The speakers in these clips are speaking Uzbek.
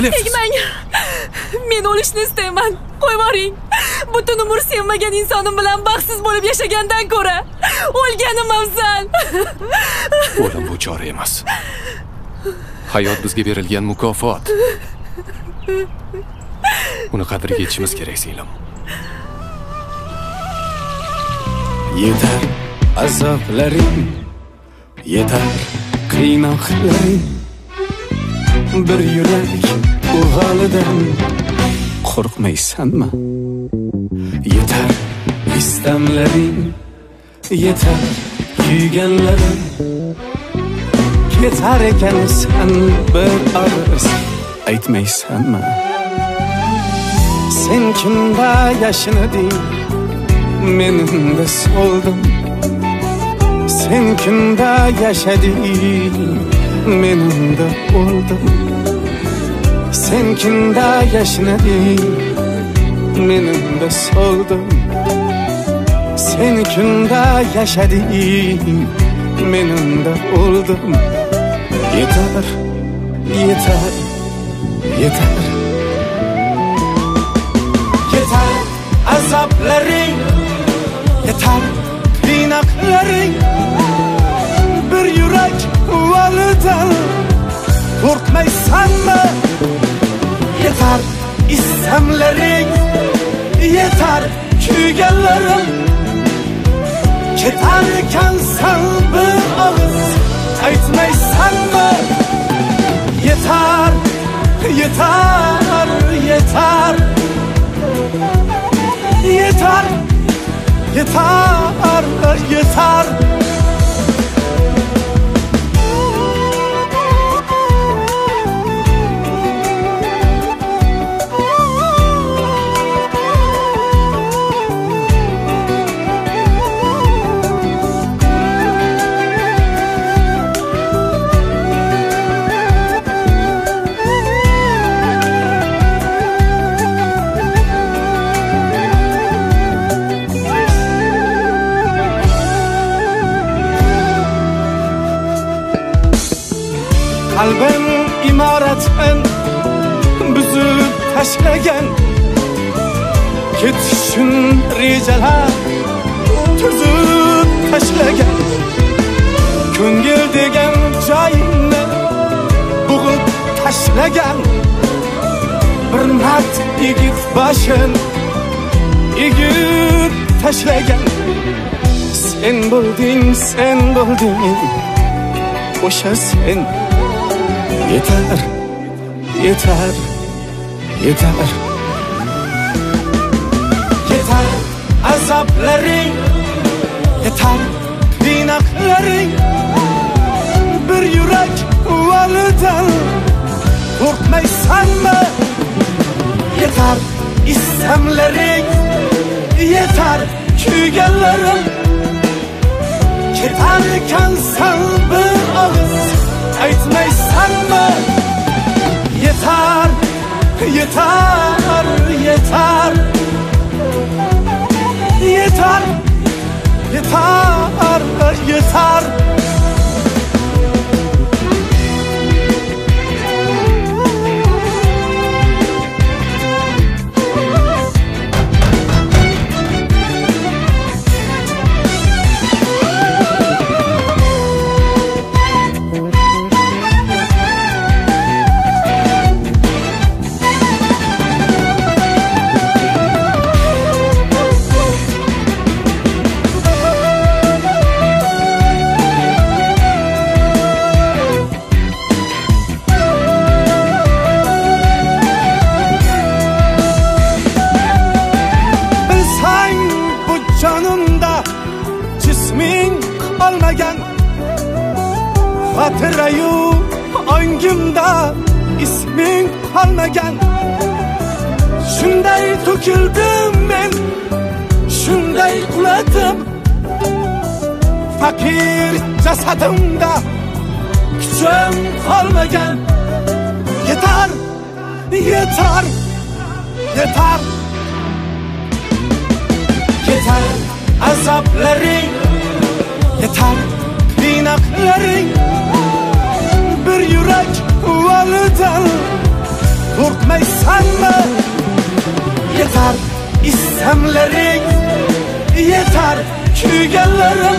qilyapsiz? Tegmang. Men o'lishni istayman. Qo'yib yuboring. Butun umr sevmagan insonim bilan baxtsiz bo'lib yashagandan ko'ra o'lganim afzal. O'lim bu chora emas. Hayot bizga berilgan mukofot. Uni qadriga yetishimiz kerak, singlim. Yetar azoblaring, yetar qiynoqlaring. Bir yurak uyg'onidan qo'rqmaysanmi? Yetar istamlaring, yetar kuyganlaring. Ketar ekan sen bir og'iz aytmaysanmi? Sen kimda yashnading, men unda so'ldim. Sen kimda yashading, men unda o'ldim. Sen kimda yashnading, men unda so'ldim. Sen kimda yashading, men unda o'ldim. Yetar, yetar, yetar. Yetar azoblaring, yetar qiynoqlaring. Bir yurak validan qo'rqmaysanmi? Yetar istamlaring, yetar kuyganlaring. Ketar ekansan bir og'iz aytmaysanmi? Yetar, yetar, yetar. Yetar, yetar, yetar. Qalbim imoratdan buzib tashlagan, ketishun rejalar tuzib tashlagan. Ko'ngil degan joyimni bug'ib tashlagan. Bir mard yigit boshin egib tashlagan. Sen bo'lding, sen bo'lding, o'sha sen. Yetar, yetar, yetar. Yetar azoblaring, yetar qiynoqlaring. Bir yurak validan qo'rqmaysanmi? Yetar istamlaring, yetar kuyganlaring. Ketar ekansan bir og'iz aytmaysanmi? Yetar, yetar, yetar. Yetar, yetar, yetar. Xotirayu ongimda isming qolmagan. Shunday to'kildim men, shunday quladim. Fakir jasadimda kuchim qolmagan. Yetar, yetar, yetar. Yetar azoblaring, yetar qiynoqlaring. Bir yurak validan korkmaysanmı? Yeter istemlerin, yeter kuyganlarim.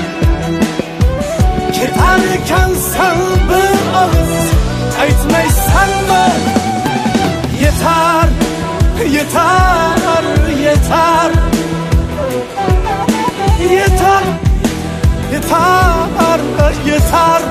Ketarkan sen bir ağız aytmaysanmı? Yeter, yeter, yeter. Yeter, yeter, yeter.